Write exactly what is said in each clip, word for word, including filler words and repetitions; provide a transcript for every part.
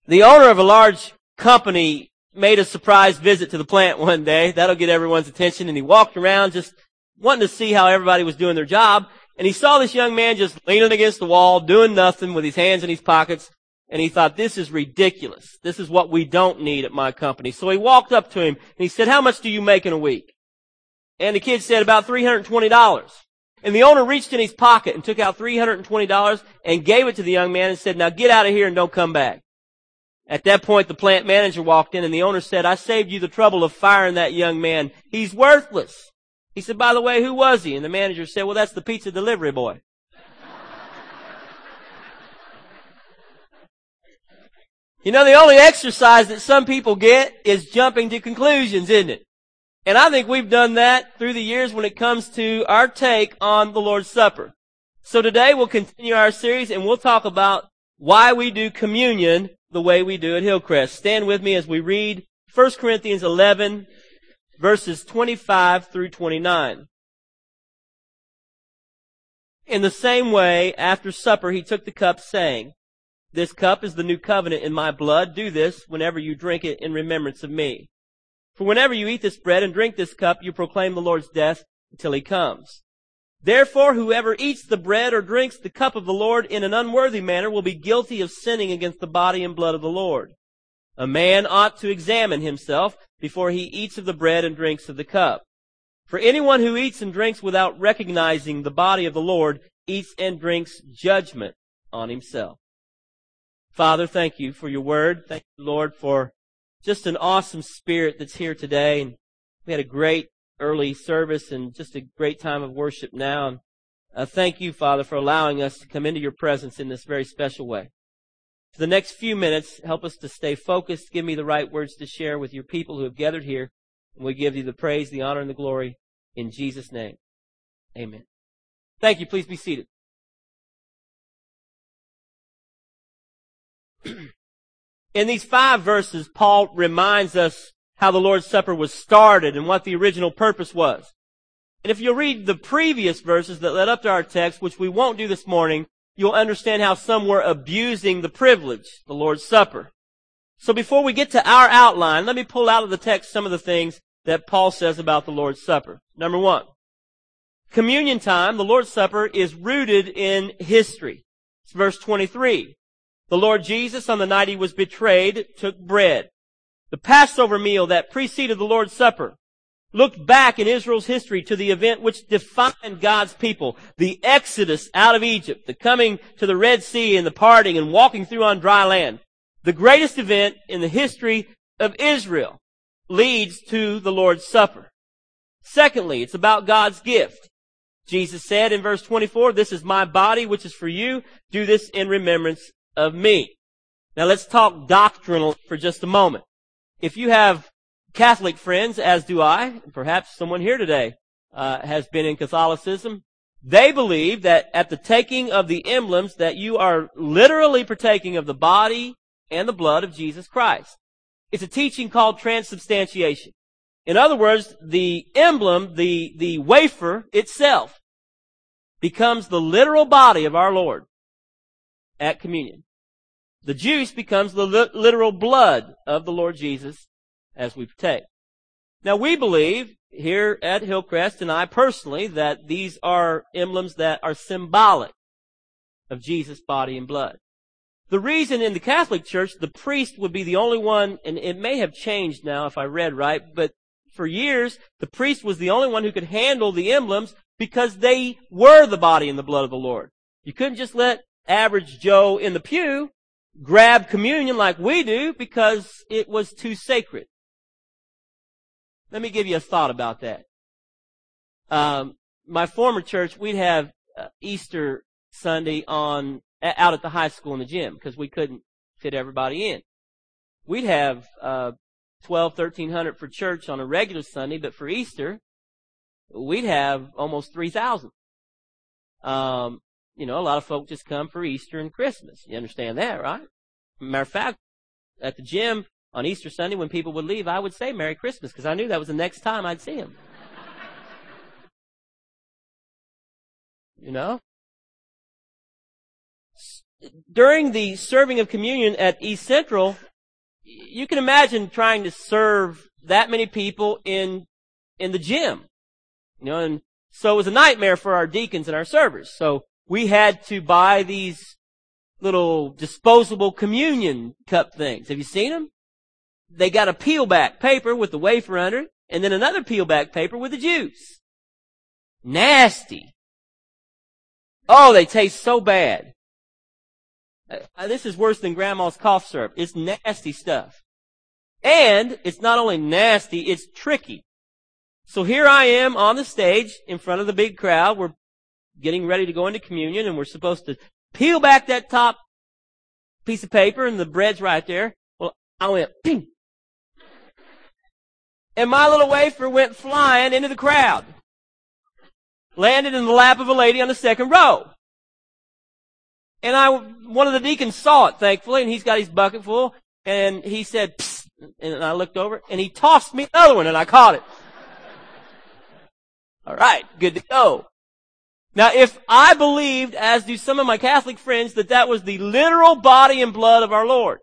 The owner of a large company made a surprise visit to the plant one day. That'll get everyone's attention. And he walked around just wanting to see how everybody was doing their job. And he saw this young man just leaning against the wall, doing nothing with his hands in his pockets. And he thought, this is ridiculous. This is what we don't need at my company. So he walked up to him and he said, how much do you make in a week? And the kid said, about three hundred twenty dollars. And the owner reached in his pocket and took out three hundred twenty dollars and gave it to the young man and said, now get out of here and don't come back. At that point, the plant manager walked in and the owner said, I saved you the trouble of firing that young man. He's worthless. He said, by the way, who was he? And the manager said, well, that's the pizza delivery boy. You know, the only exercise that some people get is jumping to conclusions, isn't it? And I think we've done that through the years when it comes to our take on the Lord's Supper. So today we'll continue our series and we'll talk about why we do communion the way we do at Hillcrest. Stand with me as we read First Corinthians eleven, verses twenty-five through twenty-nine. In the same way, after supper, he took the cup, saying, this cup is the new covenant in my blood. Do this whenever you drink it in remembrance of me. For whenever you eat this bread and drink this cup, you proclaim the Lord's death until he comes. Therefore, whoever eats the bread or drinks the cup of the Lord in an unworthy manner will be guilty of sinning against the body and blood of the Lord. A man ought to examine himself before he eats of the bread and drinks of the cup. For anyone who eats and drinks without recognizing the body of the Lord eats and drinks judgment on himself. Father, thank you for your word. Thank you, Lord, for just an awesome spirit that's here today. And we had a great early service and just a great time of worship now. And uh, thank you, Father, for allowing us to come into your presence in this very special way. For the next few minutes, help us to stay focused. Give me the right words to share with your people who have gathered here. And we give you the praise, the honor, and the glory in Jesus' name. Amen. Thank you. Please be seated. In these five verses, Paul reminds us how the Lord's Supper was started and what the original purpose was. And if you read the previous verses that led up to our text, which we won't do this morning, you'll understand how some were abusing the privilege, the Lord's Supper. So before we get to our outline, let me pull out of the text some of the things that Paul says about the Lord's Supper. Number one, communion time, the Lord's Supper, is rooted in history. It's verse twenty-three. The Lord Jesus, on the night he was betrayed, took bread. The Passover meal that preceded the Lord's Supper looked back in Israel's history to the event which defined God's people, the exodus out of Egypt, the coming to the Red Sea and the parting and walking through on dry land. The greatest event in the history of Israel leads to the Lord's Supper. Secondly, it's about God's gift. Jesus said in verse twenty-four, this is my body which is for you. Do this in remembrance of me. Now let's talk doctrinal for just a moment. If you have Catholic friends, as do I, perhaps someone here today uh, has been in Catholicism, they believe that at the taking of the emblems that you are literally partaking of the body and the blood of Jesus Christ. It's a teaching called transubstantiation. In other words, the emblem, the, the wafer itself, becomes the literal body of our Lord at communion. The juice becomes the li- literal blood of the Lord Jesus as we partake. Now we believe here at Hillcrest, and I personally, that these are emblems that are symbolic of Jesus' body and blood. The reason in the Catholic Church the priest would be the only one, and it may have changed now if I read right, but for years the priest was the only one who could handle the emblems because they were the body and the blood of the Lord. You couldn't just let average Joe in the pew grab communion like we do because it was too sacred. Let me give you a thought about that. Um, my former church, we'd have uh, Easter Sunday on out at the high school in the gym because we couldn't fit everybody in. We'd have uh, twelve, thirteen hundred for church on a regular Sunday, but for Easter, we'd have almost three thousand. Um, You know, a lot of folk just come for Easter and Christmas. You understand that, right? Matter of fact, at the gym on Easter Sunday, when people would leave, I would say Merry Christmas because I knew that was the next time I'd see them. You know? during the serving of communion at East Central, you can imagine trying to serve that many people in, in the gym. You know, and so it was a nightmare for our deacons and our servers. So we had to buy these little disposable communion cup things. Have you seen them? They got a peel back paper with the wafer under it, and then another peel back paper with the juice. Nasty. Oh, they taste so bad. Uh, this is worse than grandma's cough syrup. It's nasty stuff. And it's not only nasty, it's tricky. So here I am on the stage in front of the big crowd. We're getting ready to go into communion, and we're supposed to peel back that top piece of paper, and the bread's right there. Well, I went, ping. And my little wafer went flying into the crowd. Landed in the lap of a lady on the second row. And I, one of the deacons saw it, thankfully, and he's got his bucket full, and he said, psst, and I looked over, and he tossed me another one, and I caught it. All right, good to go. Now, if I believed, as do some of my Catholic friends, that that was the literal body and blood of our Lord,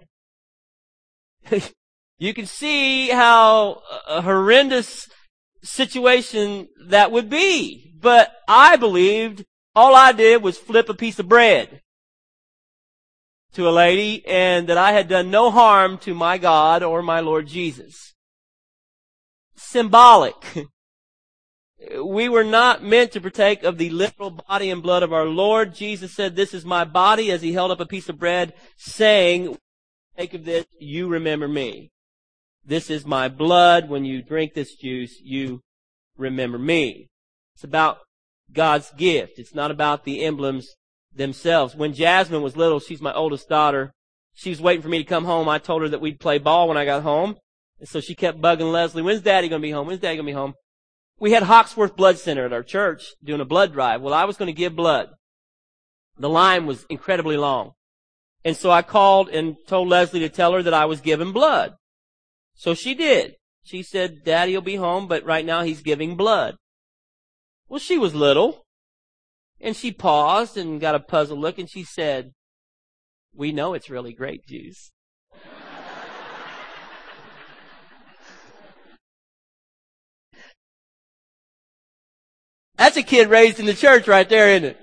you can see how a horrendous situation that would be. But I believed all I did was flip a piece of bread to a lady, and that I had done no harm to my God or my Lord Jesus. Symbolic. We were not meant to partake of the literal body and blood of our Lord. Jesus said, "This is my body," as he held up a piece of bread, saying, "Take of this, you remember me. This is my blood. When you drink this juice, you remember me." It's about God's gift. It's not about the emblems themselves. When Jasmine was little, she's my oldest daughter, she was waiting for me to come home. I told her that we'd play ball when I got home. And so she kept bugging Leslie, "When's Daddy going to be home? When's Daddy going to be home?" We had Hawksworth Blood Center at our church doing a blood drive. Well, I was going to give blood. The line was incredibly long. And so I called and told Leslie to tell her that I was giving blood. So she did. She said, "Daddy will be home, but right now he's giving blood." Well, she was little. And she paused and got a puzzled look, and she said, "We know it's really grape juice." That's a kid raised in the church right there, isn't it?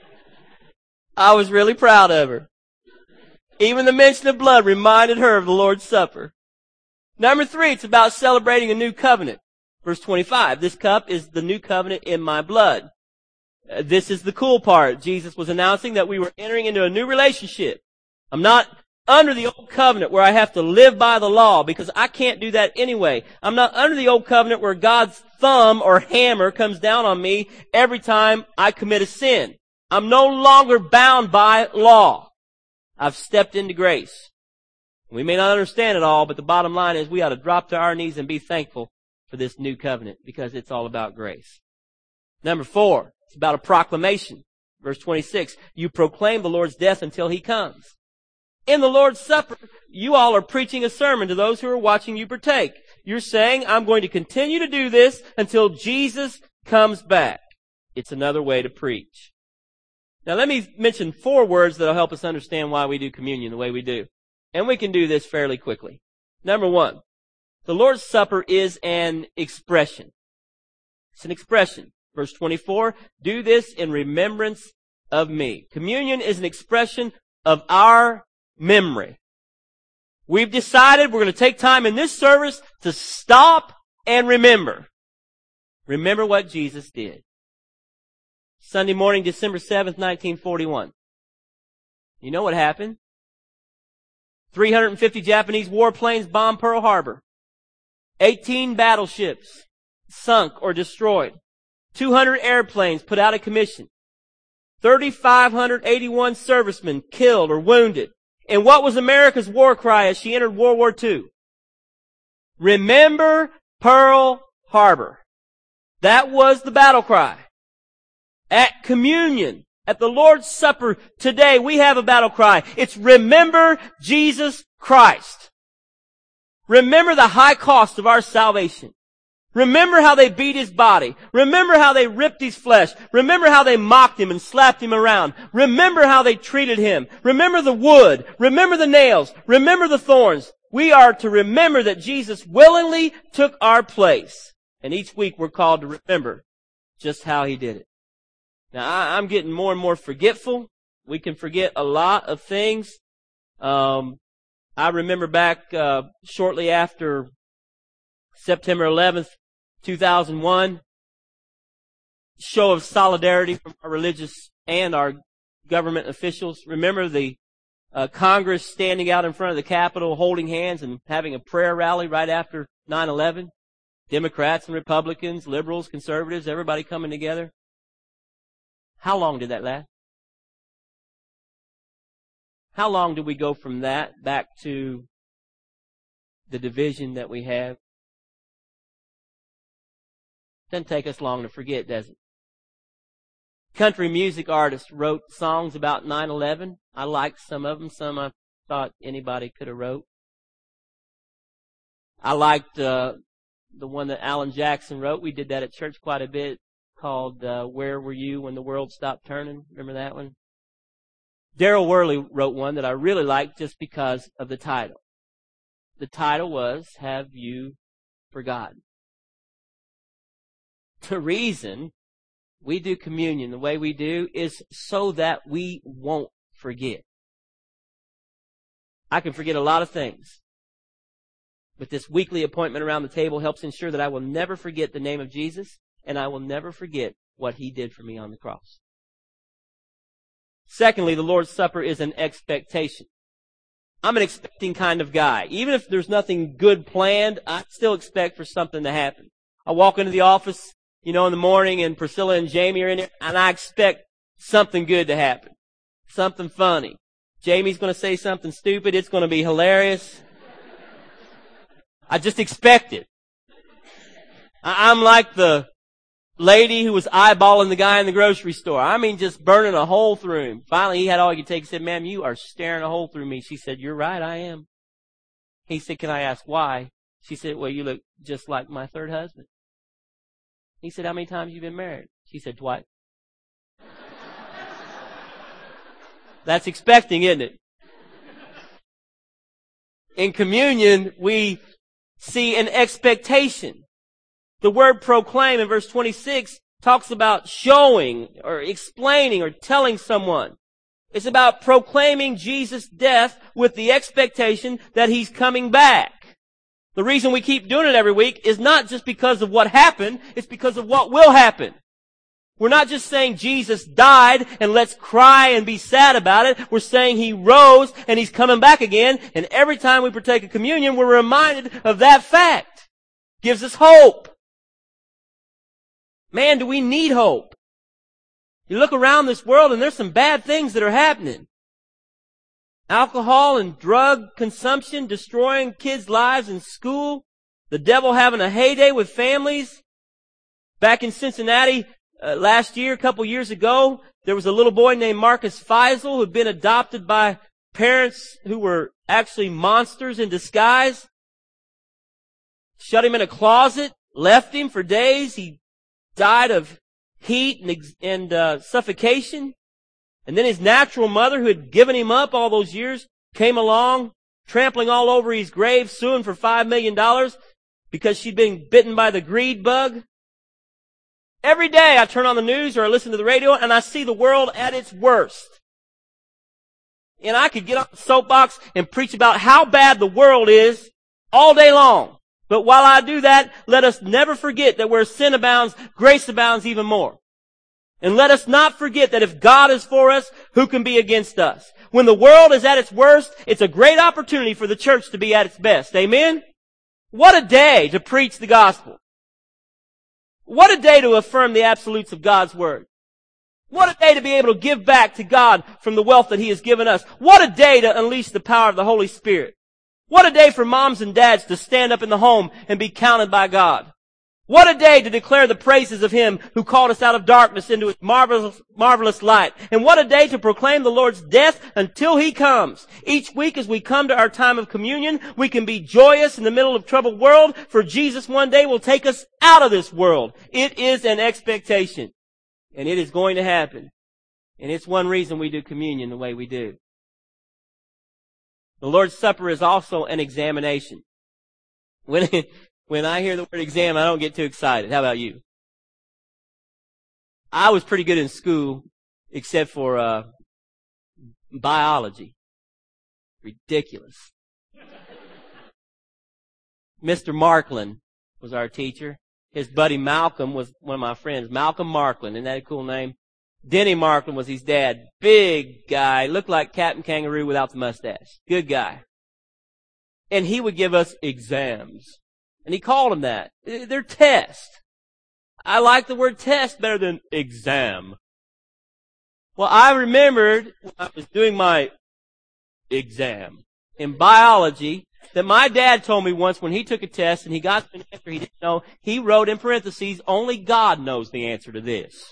I was really proud of her. Even the mention of blood reminded her of the Lord's Supper. Number three, it's about celebrating a new covenant. Verse twenty-five, "This cup is the new covenant in my blood." Uh, this is the cool part. Jesus was announcing that we were entering into a new relationship. I'm not under the old covenant where I have to live by the law, because I can't do that anyway. I'm not under the old covenant where God's thumb or hammer comes down on me every time I commit a sin. I'm no longer bound by law. I've stepped into grace. We may not understand it all, but the bottom line is we ought to drop to our knees and be thankful for this new covenant, because it's all about grace. Number four, it's about a proclamation. Verse twenty-six, "You proclaim the Lord's death until he comes." In the Lord's Supper, you all are preaching a sermon to those who are watching you partake. You're saying, "I'm going to continue to do this until Jesus comes back." It's another way to preach. Now let me mention four words that will help us understand why we do communion the way we do. And we can do this fairly quickly. Number one, the Lord's Supper is an expression. It's an expression. Verse twenty-four, "Do this in remembrance of me." Communion is an expression of our memory. We've decided we're going to take time in this service to stop and remember. Remember what Jesus did. Sunday morning, December seventh, nineteen forty-one. You know what happened? three hundred fifty Japanese warplanes bombed Pearl Harbor. eighteen battleships sunk or destroyed. two hundred airplanes put out of commission. three thousand five hundred eighty-one servicemen killed or wounded. And what was America's war cry as she entered World War Two? Remember Pearl Harbor. That was the battle cry. At communion, at the Lord's Supper today, we have a battle cry. It's remember Jesus Christ. Remember the high cost of our salvation. Remember how they beat his body. Remember how they ripped his flesh. Remember how they mocked him and slapped him around. Remember how they treated him. Remember the wood. Remember the nails. Remember the thorns. We are to remember that Jesus willingly took our place. And each week we're called to remember just how he did it. Now, I, I'm getting more and more forgetful. We can forget a lot of things. Um, I remember back uh, shortly after September eleventh, two thousand one, show of solidarity from our religious and our government officials. Remember the uh, Congress standing out in front of the Capitol holding hands and having a prayer rally right after nine eleven? Democrats and Republicans, liberals, conservatives, everybody coming together. How long did that last? How long did we go from that back to the division that we have? Doesn't take us long to forget, does it? Country music artists wrote songs about nine eleven. I liked some of them. Some I thought anybody could have wrote. I liked uh, the one that Alan Jackson wrote. We did that at church quite a bit, called uh, Where Were You When the World Stopped Turning? Remember that one? Darryl Worley wrote one that I really liked just because of the title. The title was, Have You Forgotten? The reason we do communion the way we do is so that we won't forget. I can forget a lot of things, but this weekly appointment around the table helps ensure that I will never forget the name of Jesus, and I will never forget what he did for me on the cross. Secondly, the Lord's Supper is an expectation. I'm an expecting kind of guy. Even if there's nothing good planned, I still expect for something to happen. I walk into the office, you know, in the morning, and Priscilla and Jamie are in there, and I expect something good to happen. Something funny. Jamie's going to say something stupid. It's going to be hilarious. I just expect it. I'm like the lady who was eyeballing the guy in the grocery store. I mean, just burning a hole through him. Finally, he had all he could take. He said, "Ma'am, you are staring a hole through me." She said, "You're right, I am." He said, "Can I ask why?" She said, "Well, you look just like my third husband." He said, "How many times have you been married?" She said, "Twice." That's expecting, isn't it? In communion, we see an expectation. The word proclaim in verse twenty-six talks about showing or explaining or telling someone. It's about proclaiming Jesus' death with the expectation that he's coming back. The reason we keep doing it every week is not just because of what happened, it's because of what will happen. We're not just saying Jesus died and let's cry and be sad about it. We're saying he rose and he's coming back again. And every time we partake of communion, we're reminded of that fact. Gives us hope. Man, do we need hope. You look around this world and there's some bad things that are happening. Alcohol and drug consumption destroying kids' lives in school. The devil having a heyday with families. Back in Cincinnati uh, last year, a couple years ago, there was a little boy named Marcus Feisel who had been adopted by parents who were actually monsters in disguise. Shut him in a closet, left him for days. He died of heat and, and uh, suffocation. And then his natural mother, who had given him up all those years, came along, trampling all over his grave, suing for five million dollars because she'd been bitten by the greed bug. Every day I turn on the news or I listen to the radio and I see the world at its worst. And I could get on the soapbox and preach about how bad the world is all day long. But while I do that, let us never forget that where sin abounds, grace abounds even more. And let us not forget that if God is for us, who can be against us? When the world is at its worst, it's a great opportunity for the church to be at its best. Amen? What a day to preach the gospel. What a day to affirm the absolutes of God's word. What a day to be able to give back to God from the wealth that he has given us. What a day to unleash the power of the Holy Spirit. What a day for moms and dads to stand up in the home and be counted by God. What a day to declare the praises of Him who called us out of darkness into His marvelous, marvelous light. And what a day to proclaim the Lord's death until He comes. Each week as we come to our time of communion, we can be joyous in the middle of a troubled world, for Jesus one day will take us out of this world. It is an expectation. And it is going to happen. And it's one reason we do communion the way we do. The Lord's Supper is also an examination. When it, When I hear the word exam, I don't get too excited. How about you? I was pretty good in school, except for uh biology. Ridiculous. Mister Markland was our teacher. His buddy Malcolm was one of my friends. Malcolm Markland, isn't that a cool name? Denny Markland was his dad. Big guy, looked like Captain Kangaroo without the mustache. Good guy. And he would give us exams. And he called them that. They're tests. I like the word test better than exam. Well, I remembered when I was doing my exam in biology that my dad told me once when he took a test and he got an answer he didn't know, he wrote in parentheses, only God knows the answer to this.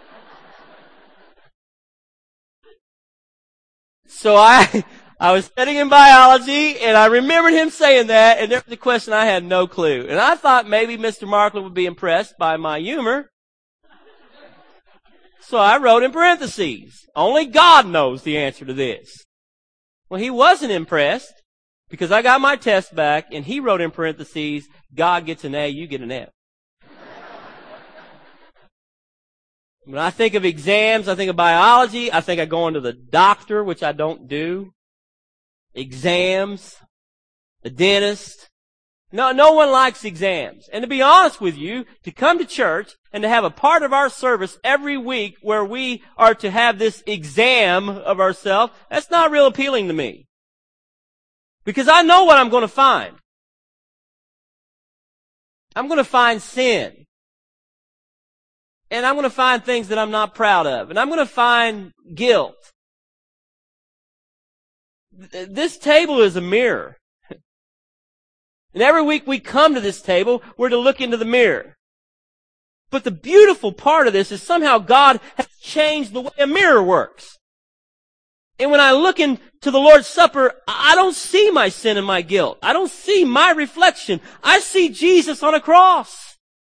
So I... I was studying in biology, and I remembered him saying that, and there was a question I had no clue. And I thought maybe Mister Markland would be impressed by my humor. So I wrote in parentheses, only God knows the answer to this. Well, he wasn't impressed, because I got my test back, and he wrote in parentheses, God gets an A, you get an F. When I think of exams, I think of biology, I think of going to the doctor, which I don't do. Exams, the dentist. No, no one likes exams. And to be honest with you, to come to church and to have a part of our service every week where we are to have this exam of ourselves, that's not real appealing to me. Because I know what I'm going to find. I'm going to find sin. And I'm going to find things that I'm not proud of. And I'm going to find guilt. This table is a mirror. And every week we come to this table, we're to look into the mirror. But the beautiful part of this is somehow God has changed the way a mirror works. And when I look into the Lord's Supper, I don't see my sin and my guilt. I don't see my reflection. I see Jesus on a cross.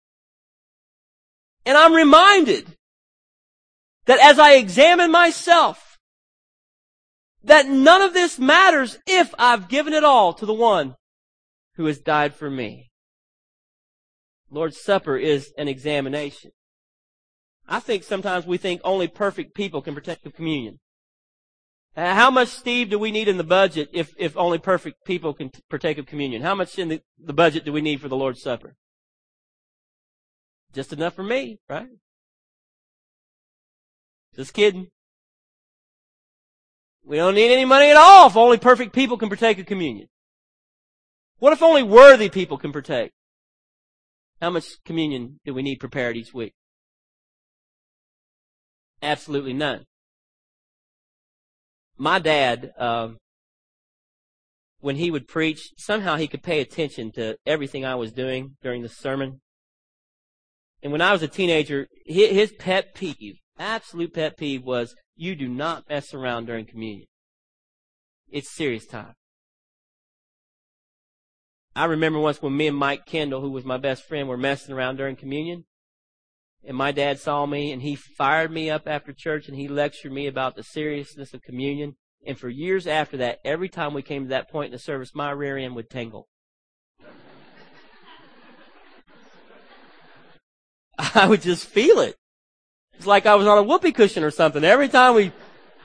And I'm reminded that as I examine myself, that none of this matters if I've given it all to the one who has died for me. Lord's Supper is an examination. I think sometimes we think only perfect people can partake of communion. Uh, how much, Steve, do we need in the budget if, if only perfect people can partake of communion? How much in the, the budget do we need for the Lord's Supper? Just enough for me, right? Just kidding. We don't need any money at all if only perfect people can partake of communion. What if only worthy people can partake? How much communion do we need prepared each week? Absolutely none. My dad, um, when he would preach, somehow he could pay attention to everything I was doing during the sermon. And when I was a teenager, his pet peeve, absolute pet peeve was, you do not mess around during communion. It's serious time. I remember once when me and Mike Kendall, who was my best friend, were messing around during communion. And my dad saw me and he fired me up after church and he lectured me about the seriousness of communion. And for years after that, every time we came to that point in the service, my rear end would tingle. I would just feel it. It's like I was on a whoopee cushion or something. Every time we...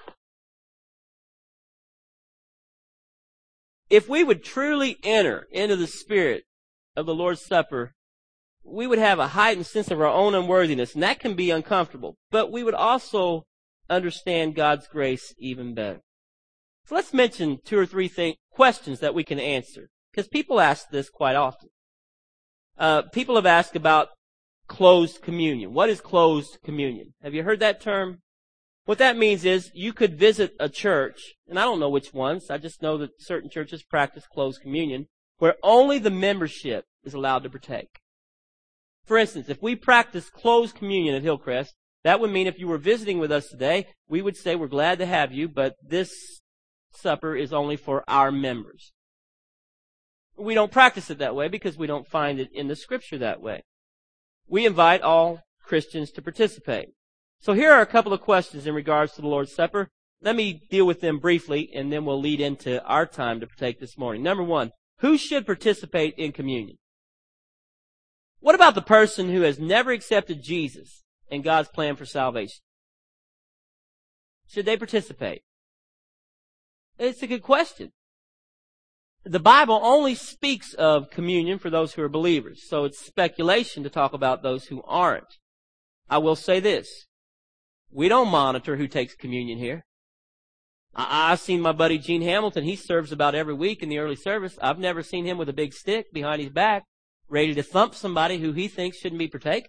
If we would truly enter into the spirit of the Lord's Supper, we would have a heightened sense of our own unworthiness, and that can be uncomfortable. But we would also understand God's grace even better. So let's mention two or three things, questions that we can answer, because people ask this quite often. Uh, people have asked about closed communion. What is closed communion? Have you heard that term? What that means is you could visit a church, and I don't know which ones, I just know that certain churches practice closed communion, where only the membership is allowed to partake. For instance, if we practice closed communion at Hillcrest, that would mean if you were visiting with us today, we would say we're glad to have you, but this supper is only for our members. We don't practice it that way because we don't find it in the Scripture that way. We invite all Christians to participate. So here are a couple of questions in regards to the Lord's Supper. Let me deal with them briefly, and then we'll lead into our time to partake this morning. Number one, who should participate in communion? What about the person who has never accepted Jesus and God's plan for salvation? Should they participate? It's a good question. The Bible only speaks of communion for those who are believers, so it's speculation to talk about those who aren't. I will say this. We don't monitor who takes communion here. I, I've seen my buddy Gene Hamilton. He serves about every week in the early service. I've never seen him with a big stick behind his back, ready to thump somebody who he thinks shouldn't be partaking.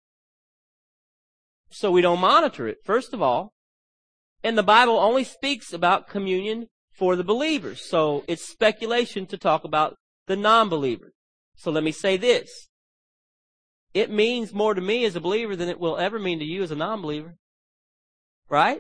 So we don't monitor it, first of all. And the Bible only speaks about communion for the believers. So it's speculation to talk about the non-believer. So let me say this. It means more to me as a believer than it will ever mean to you as a non-believer. Right?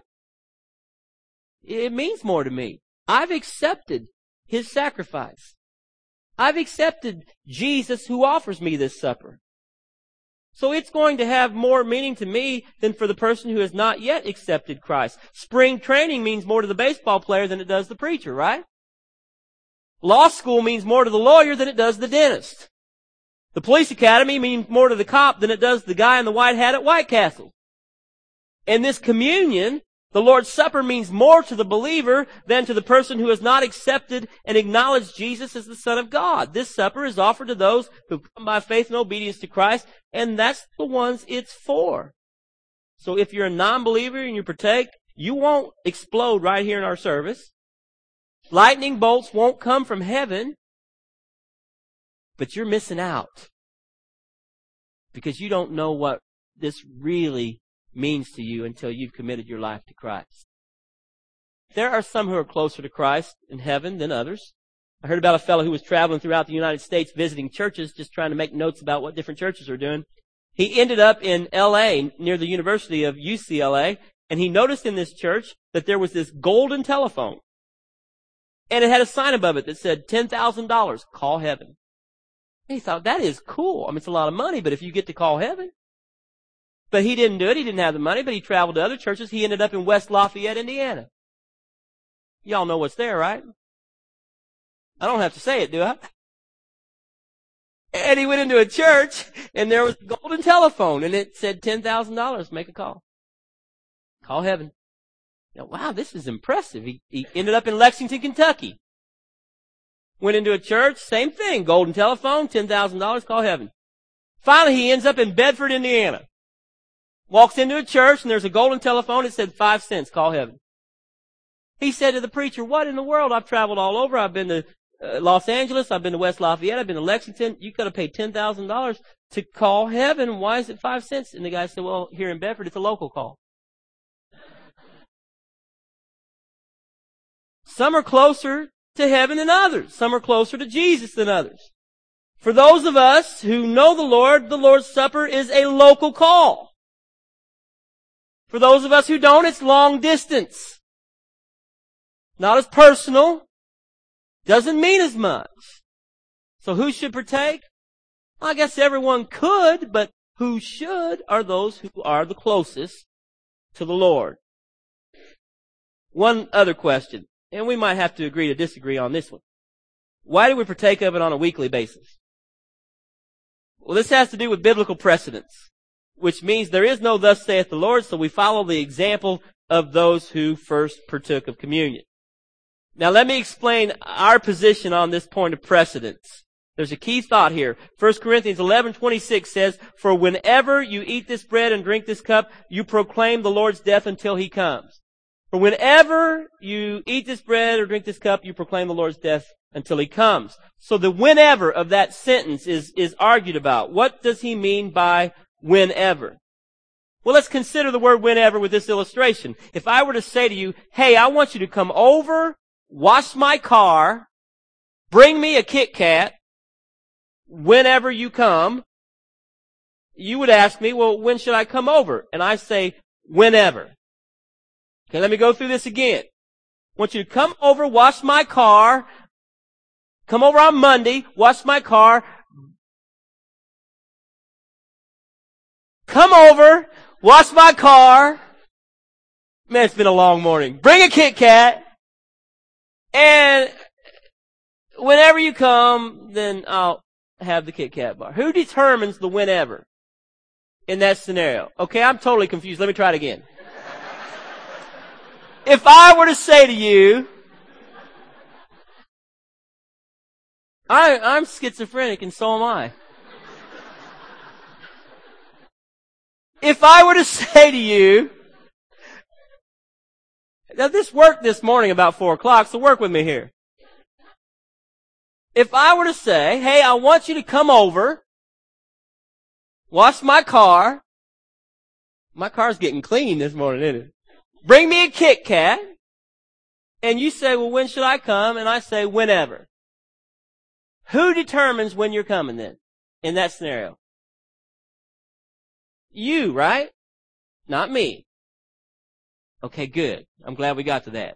It means more to me. I've accepted His sacrifice. I've accepted Jesus who offers me this supper. So it's going to have more meaning to me than for the person who has not yet accepted Christ. Spring training means more to the baseball player than it does the preacher, right? Law school means more to the lawyer than it does the dentist. The police academy means more to the cop than it does the guy in the white hat at White Castle. And this communion, the Lord's Supper, means more to the believer than to the person who has not accepted and acknowledged Jesus as the Son of God. This supper is offered to those who come by faith and obedience to Christ, and that's the ones it's for. So if you're a non-believer and you partake, you won't explode right here in our service. Lightning bolts won't come from heaven, but you're missing out because you don't know what this really means to you until you've committed your life to Christ. There are some who are closer to Christ in heaven than others. I heard about a fellow who was traveling throughout the United States visiting churches, just trying to make notes about what different churches are doing. He ended up in L A near the University of U C L A, and he noticed in this church that there was this golden telephone. And it had a sign above it that said ten thousand dollars, call heaven. And he thought, that is cool. I mean, it's a lot of money, but if you get to call heaven. But he didn't do it. He didn't have the money, but he traveled to other churches. He ended up in West Lafayette, Indiana. Y'all know what's there, right? I don't have to say it, do I? And he went into a church, and there was a golden telephone, and it said ten thousand dollars, make a call. Call heaven. Now, wow, this is impressive. He, he ended up in Lexington, Kentucky. Went into a church, same thing, golden telephone, ten thousand dollars, call heaven. Finally, he ends up in Bedford, Indiana. Walks into a church, and there's a golden telephone. It said five cents, call heaven. He said to the preacher, what in the world? I've traveled all over. I've been to uh, Los Angeles. I've been to West Lafayette. I've been to Lexington. You could have paid ten thousand dollars to call heaven. Why is it five cents? And the guy said, well, here in Bedford, it's a local call. Some are closer to heaven than others. Some are closer to Jesus than others. For those of us who know the Lord, the Lord's Supper is a local call. For those of us who don't, it's long distance. Not as personal. Doesn't mean as much. So who should partake? I guess everyone could, but who should are those who are the closest to the Lord. One other question, and we might have to agree to disagree on this one. Why do we partake of it on a weekly basis? Well, this has to do with biblical precedence, which means there is no thus saith the Lord, so we follow the example of those who first partook of communion. Now let me explain our position on this point of precedence. There's a key thought here. First Corinthians eleven twenty-six says, for whenever you eat this bread and drink this cup, you proclaim the Lord's death until He comes. For whenever you eat this bread or drink this cup, you proclaim the Lord's death until He comes. So the whenever of that sentence is, is argued about. What does he mean by whenever? Well, let's consider the word whenever with this illustration. If I were to say to you, hey, I want you to come over, wash my car, bring me a Kit Kat whenever you come, you would ask me, well, when should I come over? And I say, whenever. Okay, let me go through this again. I want you to come over, wash my car. Come over on Monday, wash my car. Come over, wash my car. Man, it's been a long morning. Bring a Kit Kat. And whenever you come, then I'll have the Kit Kat bar. Who determines the whenever in that scenario? Okay, I'm totally confused. Let me try it again. If I were to say to you, I, I'm schizophrenic and so am I. If I were to say to you, now this worked this morning about four o'clock, so work with me here. If I were to say, hey, I want you to come over, wash my car. My car's getting clean this morning, isn't it? Bring me a Kit Kat. And you say, well, when should I come? And I say, whenever. Who determines when you're coming then, in that scenario? You, right? Not me. Okay, good. I'm glad we got to that.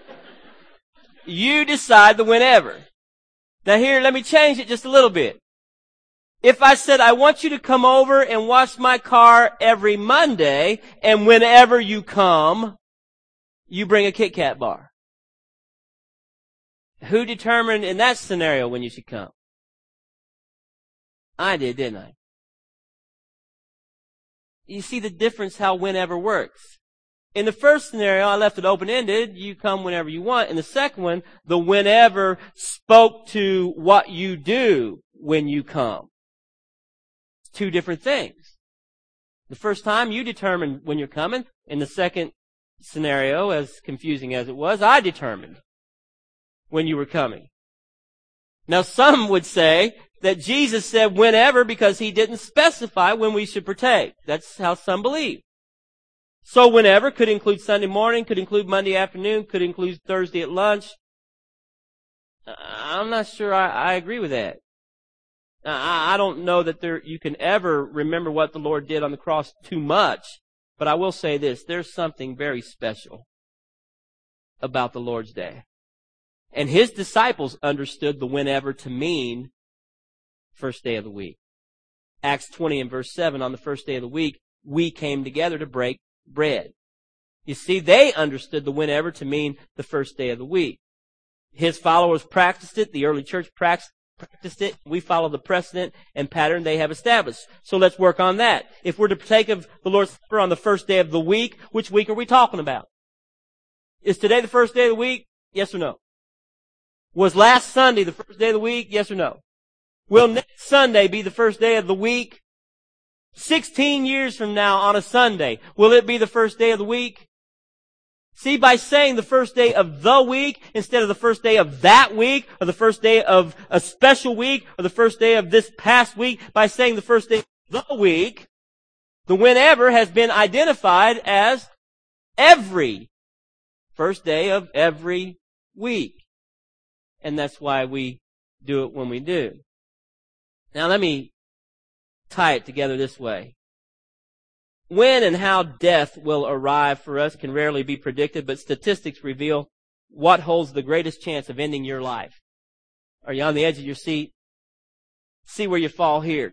You decide the whenever. Now here, let me change it just a little bit. If I said, I want you to come over and wash my car every Monday, and whenever you come, you bring a Kit Kat bar. Who determined in that scenario when you should come? I did, didn't I? You see the difference how whenever works. In the first scenario, I left it open-ended. You come whenever you want. In the second one, the whenever spoke to what you do when you come. It's two different things. The first time, you determined when you're coming. In the second scenario, as confusing as it was, I determined when you were coming. Now, some would say that Jesus said whenever because he didn't specify when we should partake. That's how some believe. So whenever could include Sunday morning, could include Monday afternoon, could include Thursday at lunch. I'm not sure I, I agree with that. I, I don't know that there you can ever remember what the Lord did on the cross too much, but I will say this, there's something very special about the Lord's Day. And his disciples understood the whenever to mean first day of the week. Acts twenty and verse seven, on the first day of the week, we came together to break bread. You see, they understood the whenever to mean the first day of the week. His followers practiced it. The early church practiced it. We follow the precedent and pattern they have established. So let's work on that. If we're to partake of the Lord's Supper on the first day of the week, which week are we talking about? Is today the first day of the week? Yes or no? Was last Sunday the first day of the week? Yes or no? Will next Sunday be the first day of the week? Sixteen years from now on a Sunday, will it be the first day of the week? See, by saying the first day of the week instead of the first day of that week, or the first day of a special week, or the first day of this past week, by saying the first day of the week, the whenever has been identified as every first day of every week. And that's why we do it when we do. Now let me tie it together this way. When and how death will arrive for us can rarely be predicted, but statistics reveal what holds the greatest chance of ending your life. Are you on the edge of your seat? See where you fall here.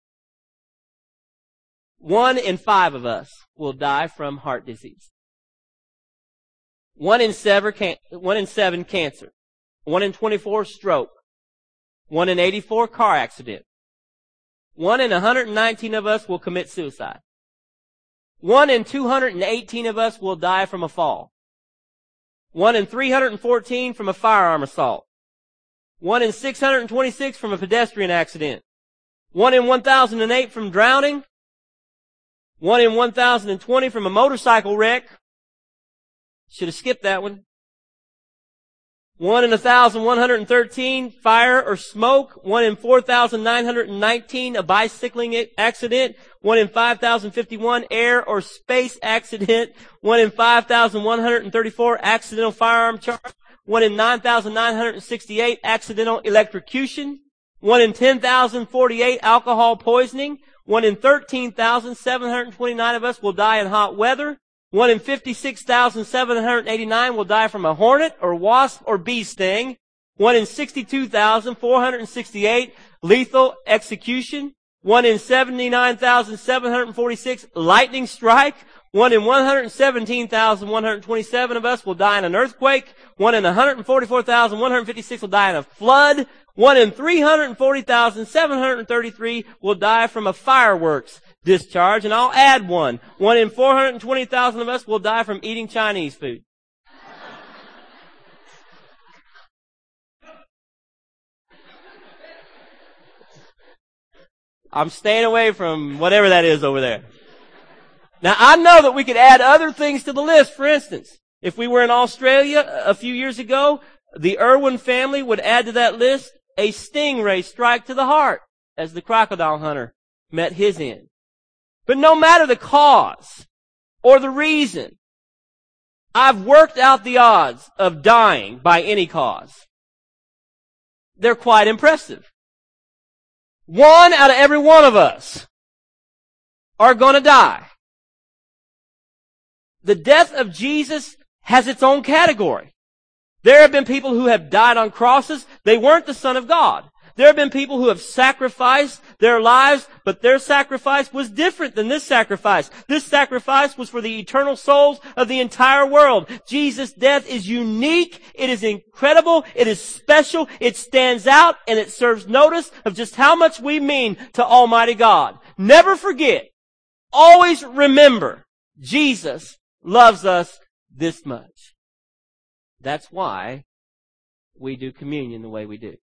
One in five of us will die from heart disease. One in seven, can- one in seven cancer. One in twenty-four stroke. One in eighty-four car accident. One in one hundred nineteen of us will commit suicide. One in two hundred eighteen of us will die from a fall. One in three hundred fourteen from a firearm assault. One in six hundred twenty-six from a pedestrian accident. One in one thousand eight from drowning. One in one thousand twenty from a motorcycle wreck. Should have skipped that one. One in one thousand one hundred thirteen, fire or smoke. One in four thousand nine hundred nineteen, a bicycling accident. One in five thousand fifty-one, air or space accident. One in five thousand one hundred thirty-four, accidental firearm charge. One in nine thousand nine hundred sixty-eight, accidental electrocution. One in ten thousand forty-eight, alcohol poisoning. One in thirteen thousand seven hundred twenty-nine of us will die in hot weather. One in fifty-six thousand seven hundred eighty-nine will die from a hornet or wasp or bee sting. One in sixty-two thousand four hundred sixty-eight, lethal execution. One in seventy-nine thousand seven hundred forty-six, lightning strike. One in one hundred seventeen thousand one hundred twenty-seven of us will die in an earthquake. One in one hundred forty-four thousand one hundred fifty-six will die in a flood. One in three hundred forty thousand seven hundred thirty-three will die from a fireworks discharge. And I'll add one. One in four hundred twenty thousand of us will die from eating Chinese food. I'm staying away from whatever that is over there. Now, I know that we could add other things to the list. For instance, if we were in Australia a few years ago, the Irwin family would add to that list a stingray strike to the heart as the crocodile hunter met his end. But no matter the cause or the reason, I've worked out the odds of dying by any cause. They're quite impressive. One out of every one of us are going to die. The death of Jesus has its own category. There have been people who have died on crosses. They weren't the Son of God. There have been people who have sacrificed their lives, but their sacrifice was different than this sacrifice. This sacrifice was for the eternal souls of the entire world. Jesus' death is unique. It is incredible. It is special. It stands out, and it serves notice of just how much we mean to Almighty God. Never forget. Always remember, Jesus loves us this much. That's why we do communion the way we do.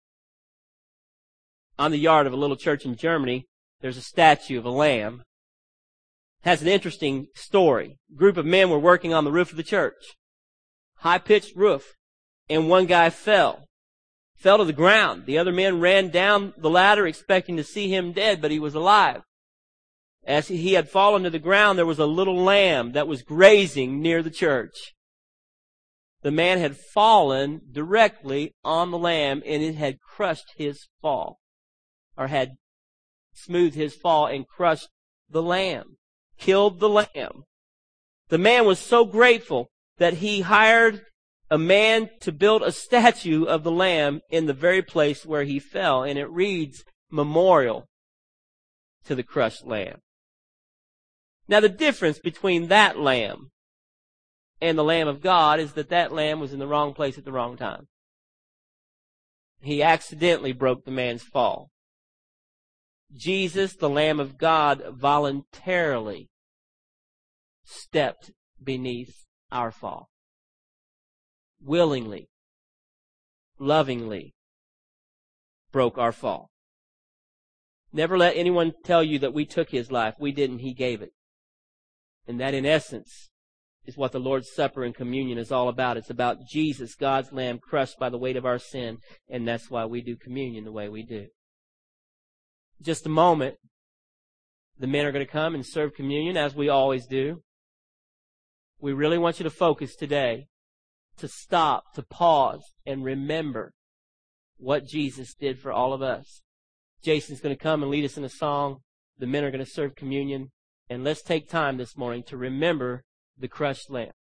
On the yard of a little church in Germany, there's a statue of a lamb. It has an interesting story. A group of men were working on the roof of the church. High-pitched roof. And one guy fell. Fell to the ground. The other men ran down the ladder expecting to see him dead, but he was alive. As he had fallen to the ground, there was a little lamb that was grazing near the church. The man had fallen directly on the lamb, and it had crushed his fall. Or had smoothed his fall and crushed the lamb. Killed the lamb. The man was so grateful that he hired a man to build a statue of the lamb in the very place where he fell. And it reads, Memorial to the crushed lamb. Now the difference between that lamb and the Lamb of God is that that lamb was in the wrong place at the wrong time. He accidentally broke the man's fall. Jesus, the Lamb of God, voluntarily stepped beneath our fall. Willingly, lovingly broke our fall. Never let anyone tell you that we took his life. We didn't. He gave it. And that, in essence, is what the Lord's Supper and communion is all about. It's about Jesus, God's Lamb, crushed by the weight of our sin. And that's why we do communion the way we do. Just a moment, the men are going to come and serve communion as we always do. We really want you to focus today, to stop, to pause, and remember what Jesus did for all of us. Jason's going to come and lead us in a song. The men are going to serve communion. And let's take time this morning to remember the crushed lamb.